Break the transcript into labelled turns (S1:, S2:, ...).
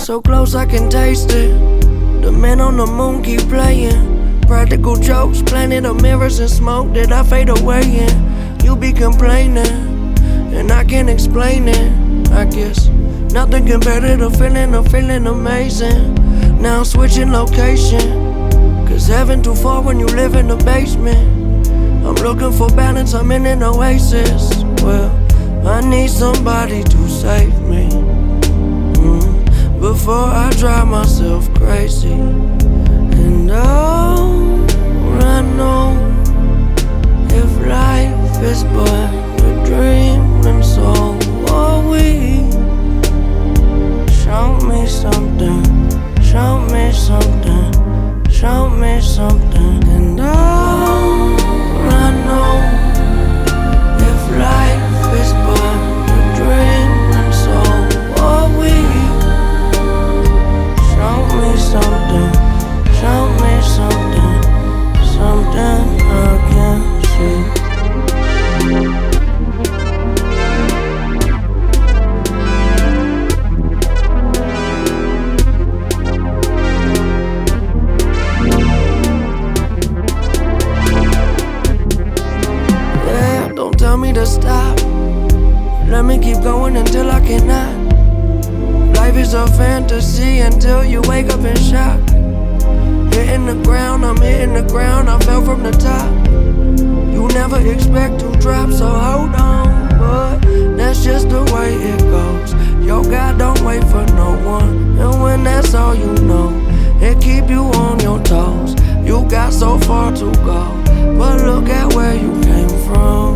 S1: So close I can taste it. The man on the moon keep playing. Practical jokes, planet of mirrors and smoke that I fade away in. You be complaining, and I can't explain it. I guess nothing compared to the feeling of feeling amazing. Now I'm switching location, cause heaven too far when you live in the basement. I'm looking for balance, I'm in an oasis. Well, I need somebody to save me before I drive myself crazy. And all I know, if life is but a dream, then so are we. Show me something, show me something, show me something. And all I know, if life is but a dream, then so are we. Show me something, show me something, something I can see. Yeah, don't tell me to stop. Let me keep going until I cannot. Life is a fantasy until you wake up in shock. Hitting the ground, I'm hitting the ground, I fell from the top. You never expect to drop, so hold on, but that's just the way it goes. Yo, God don't wait for no one, and when that's all you know, it keep you on your toes. You got so far to go, but look at where you came from.